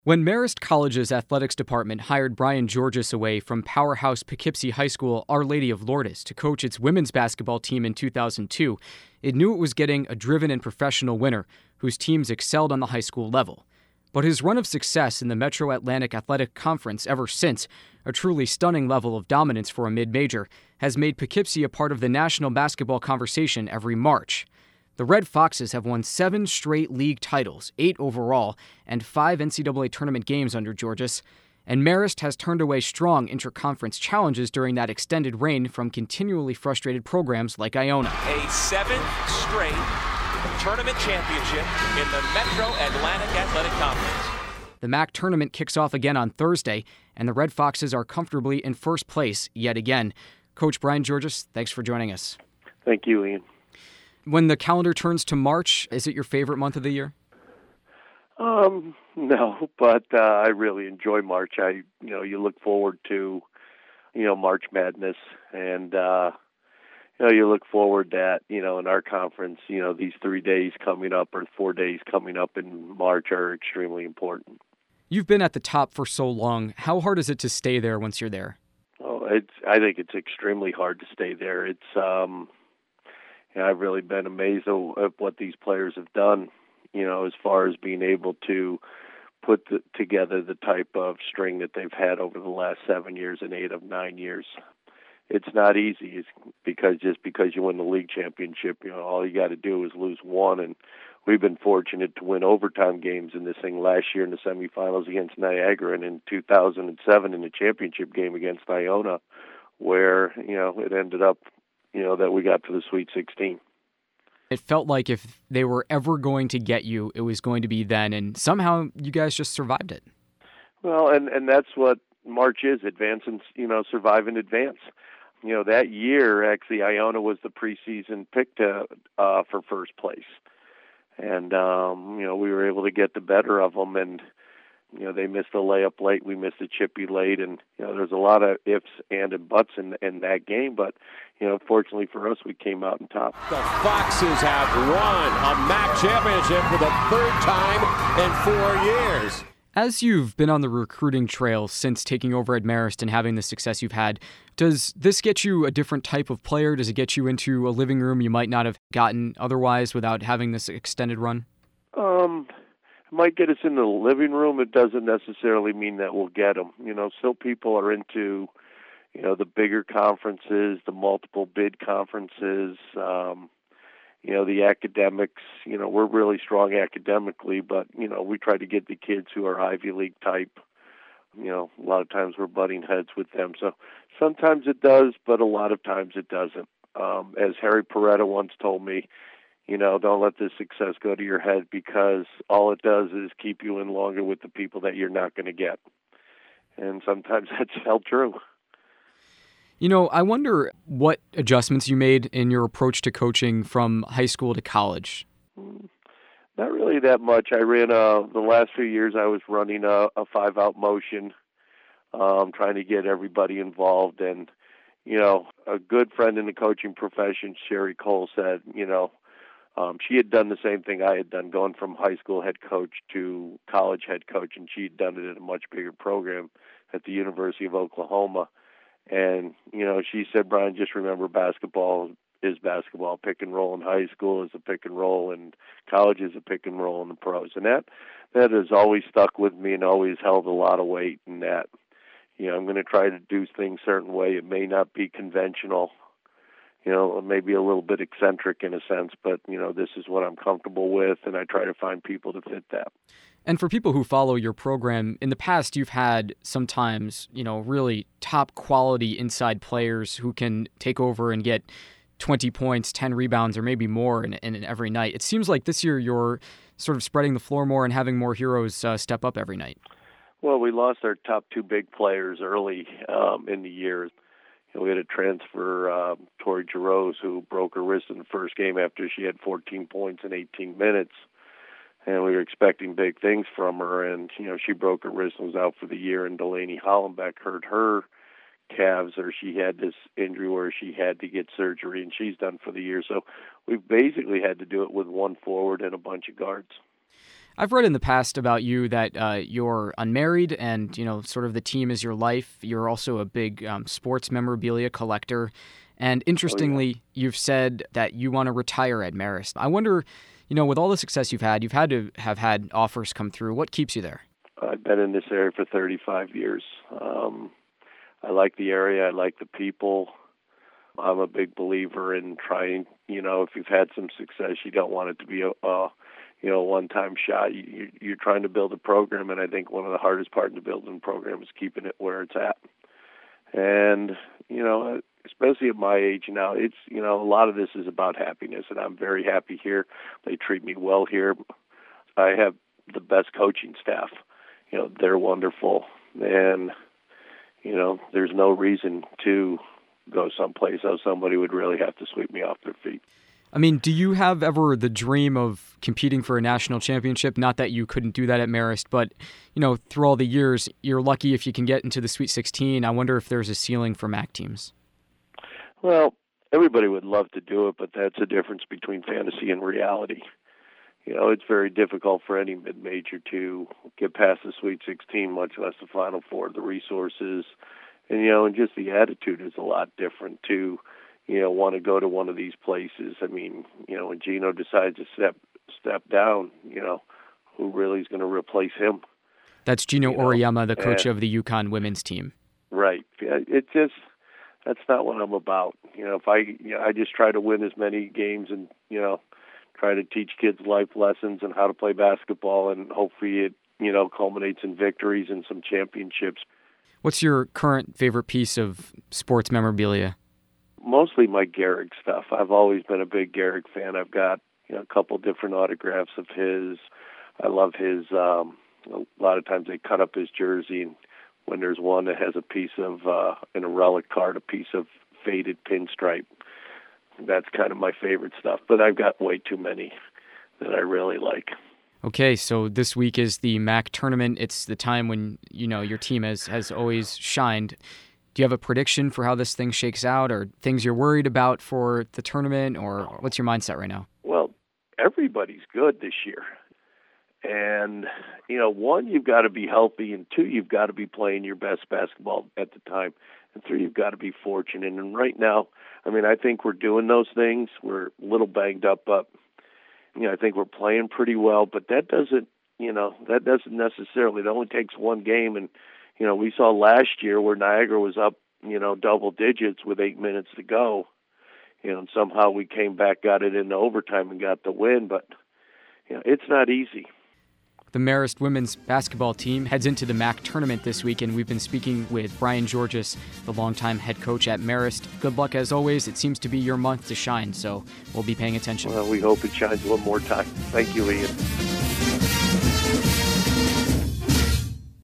When Marist College's athletics department hired Brian Georges away from powerhouse Poughkeepsie High School Our Lady of Lourdes to coach its women's basketball team in 2002, it knew it was getting a driven and professional winner whose teams excelled on the high school level. But his run of success in the Metro Atlantic Athletic Conference ever since, a truly stunning level of dominance for a mid-major, has made Poughkeepsie a part of the national basketball conversation every March. The Red Foxes have won 7 straight league titles, 8 overall, and 5 NCAA tournament games under Georges, and Marist has turned away strong interconference challenges during that extended reign from continually frustrated programs like Iona. A 7th straight tournament championship in the Metro Atlantic Athletic Conference. The MAC tournament kicks off again on Thursday, and the Red Foxes are comfortably in first place yet again. Coach Brian Georges, thanks for joining us. Thank you, Ian. When the calendar turns to March, is it your favorite month of the year? No, but I really enjoy March. You look forward to, March Madness, and you look forward that, in our conference, these 3 days coming up or 4 days coming up in March are extremely important. You've been at the top for so long. How hard is it to stay there once you're there? Oh, I think it's extremely hard to stay there. I've really been amazed at what these players have done, as far as being able to put together the type of string that they've had over the last 7 years and 8 of 9 years. It's not easy. It's because you win the league championship, all you got to do is lose one. And we've been fortunate to win overtime games in this thing last year in the semifinals against Niagara, and in 2007 in the championship game against Iona, where, it ended up that we got to the Sweet 16. It felt like if they were ever going to get you, it was going to be then, and somehow you guys just survived it. Well, and that's what March is, advance and, survive and advance. That year, actually, Iona was the preseason pick for first place. And, we were able to get the better of them, and they missed a layup late, we missed a chippy late, and there's a lot of ifs and buts in that game. But fortunately for us, we came out on top. The Foxes have won a MAC championship for the third time in 4 years. As you've been on the recruiting trail since taking over at Marist and having the success you've had, does this get you a different type of player? Does it get you into a living room you might not have gotten otherwise without having this extended run? It might get us into the living room. It doesn't necessarily mean that we'll get them. Still people are into, the bigger conferences, the multiple bid conferences, the academics. We're really strong academically, but, we try to get the kids who are Ivy League type. A lot of times we're butting heads with them. So sometimes it does, but a lot of times it doesn't. As Harry Peretta once told me, don't let this success go to your head, because all it does is keep you in longer with the people that you're not going to get. And sometimes that's held true. I wonder what adjustments you made in your approach to coaching from high school to college. Not really that much. I ran the last few years I was running a 5-out motion, trying to get everybody involved. And, a good friend in the coaching profession, Sherry Cole, said, she had done the same thing I had done, going from high school head coach to college head coach, and she had done it at a much bigger program at the University of Oklahoma. And, she said, Brian, just remember, basketball is basketball. Pick and roll in high school is a pick and roll, and college is a pick and roll in the pros. And that has always stuck with me and always held a lot of weight in that. I'm going to try to do things a certain way. It may not be conventional, maybe a little bit eccentric in a sense, but, this is what I'm comfortable with, and I try to find people to fit that. And for people who follow your program, in the past you've had sometimes, really top quality inside players who can take over and get 20 points, 10 rebounds, or maybe more in every night. It seems like this year you're sort of spreading the floor more and having more heroes step up every night. Well, we lost our top 2 big players early in the year. We had a transfer, Tori Jarosz, who broke her wrist in the first game after she had 14 points in 18 minutes. And we were expecting big things from her, and, she broke her wrist and was out for the year. And Delaney Hollenbeck hurt her calves, or she had this injury where she had to get surgery, and she's done for the year. So we've basically had to do it with one forward and a bunch of guards. I've read in the past about you that you're unmarried and, sort of the team is your life. You're also a big sports memorabilia collector. And interestingly, You've said that you want to retire at Marist. I wonder, with all the success you've had to have had offers come through. What keeps you there? I've been in this area for 35 years. I like the area. I like the people. I'm a big believer in trying, if you've had some success, you don't want it to be a one-time shot. You're trying to build a program, and I think one of the hardest parts of building a program is keeping it where it's at. And, especially at my age now, it's, a lot of this is about happiness, and I'm very happy here. They treat me well here. I have the best coaching staff. They're wonderful, and, there's no reason to go someplace else. Somebody would really have to sweep me off their feet. I mean, do you have ever the dream of competing for a national championship? Not that you couldn't do that at Marist, but, through all the years, you're lucky if you can get into the Sweet 16. I wonder if there's a ceiling for MAC teams. Well, everybody would love to do it, but that's the difference between fantasy and reality. It's very difficult for any mid-major to get past the Sweet 16, much less the Final Four. The resources and just the attitude is a lot different to, want to go to one of these places. I mean, when Gino decides to step down, who really is going to replace him? That's Gino Auriemma, the coach of the UConn women's team. Right. That's not what I'm about. If I just try to win as many games and, try to teach kids life lessons and how to play basketball, and hopefully it, culminates in victories and some championships. What's your current favorite piece of sports memorabilia? Mostly my Gehrig stuff. I've always been a big Gehrig fan. I've got, a couple different autographs of his. I love his, a lot of times they cut up his jersey, and when there's one that has a piece of, in a relic card, a piece of faded pinstripe. That's kind of my favorite stuff, but I've got way too many that I really like. Okay, so this week is the MAC tournament. It's the time when, your team has always shined. Do you have a prediction for how this thing shakes out, or things you're worried about for the tournament, or what's your mindset right now? Well, everybody's good this year. And, one, you've got to be healthy, and two, you've got to be playing your best basketball at the time, and three, you've got to be fortunate. And right now, I think we're doing those things. We're a little banged up, but, I think we're playing pretty well. But that doesn't necessarily, it only takes one game. And, we saw last year where Niagara was up, double digits with 8 minutes to go. And somehow we came back, got it into overtime, and got the win. But, it's not easy. The Marist women's basketball team heads into the MAC tournament this week, and we've been speaking with Brian Georges, the longtime head coach at Marist. Good luck as always. It seems to be your month to shine, so we'll be paying attention. Well, we hope it shines one more time. Thank you, Ian.